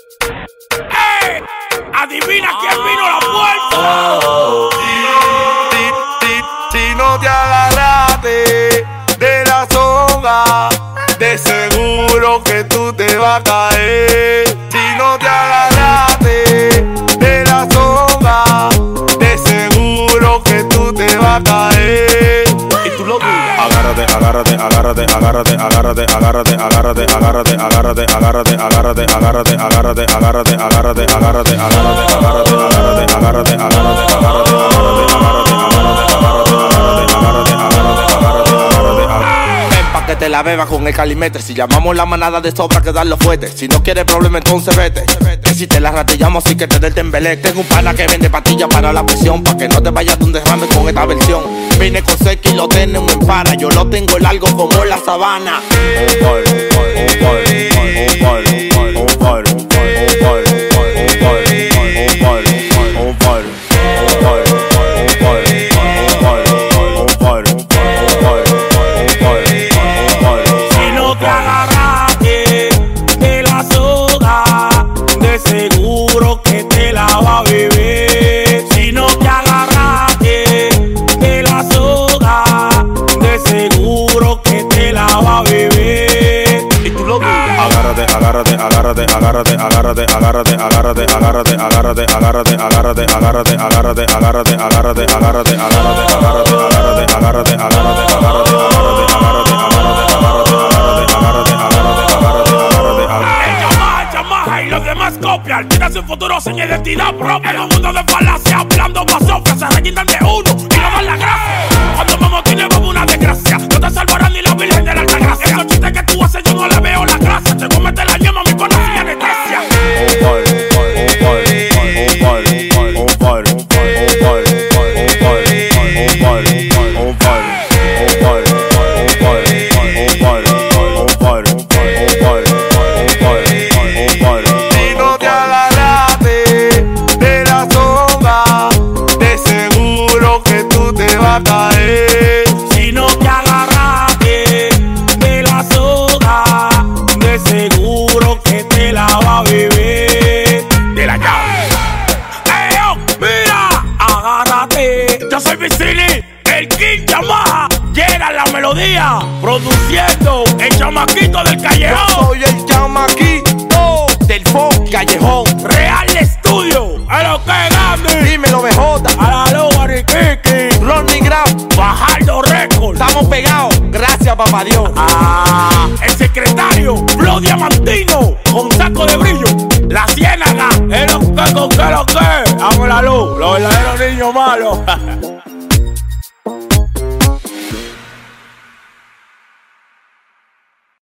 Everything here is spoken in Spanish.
¡Ey! Adivina quién vino a la puerta. Si no te agarraste de la soga, de seguro que tú te vas a caer. Si no te agarraste de la soga, de seguro que tú te vas a caer. Y tú lo dudas. Agárrate, agárrate, agárrate, agárrate, agárrate, agárrate, agárrate, agárrate, agárrate, agárrate, agárrate, agárrate, agárrate, agárrate, agárrate, agárrate, agárrate, que te la beba con el calimetre. Si llamamos la manada de sobra que dar los fuertes. Si no quieres problema entonces vete. Que si te la ratillamos así que te dé el tembelec. Tengo un pana que vende pastillas para la presión, pa' que no te vayas de un derrame con esta versión. Vine con seco y lo tenemos en para. Yo lo tengo largo como la sabana. Seguro que te la va a beber. Si no te agarraste de la soga, de seguro que te la va a beber. Y tú lo dudas. Agárrate, agárrate, agárrate, agárrate, agárrate, agárrate, agárrate, agárrate, agárrate, agárrate, agárrate, agárrate, agárrate, agárrate, agárrate, agárrate, y los demás copian, tienen su futuro sin identidad propia. En un mundo de falacia, hablando basofia, se rellenan de uno y no dan la gracia. Cuando me motive como una desgracia, no te salvará ni la Virgen de la Altagracia. Esos chistes que tú haces yo no le veo la gracia. Te comete la llama, mi pana sin anestesia. Si no te agarraste de la soga, de seguro que te la va a beber. De la llave. ¡Ey, yo! ¡Mira! ¡Agárrate! Yo soy Vicini, el King Yamaha. Llega la melodía, produciendo el chamaquito del callejón. Yo soy el chamaquito del folk callejón. Real Studio, a lo que grande. Dímelo, BJ. A la loba de Kiki. Ronnie Graf. Bajardo Record. Estamos pegados, gracias papá Dios. El secretario, Flo Diamantino, con saco de brillo. La ciénaga, el lo que, con que lo que. Dame la luz, los verdaderos niños malos.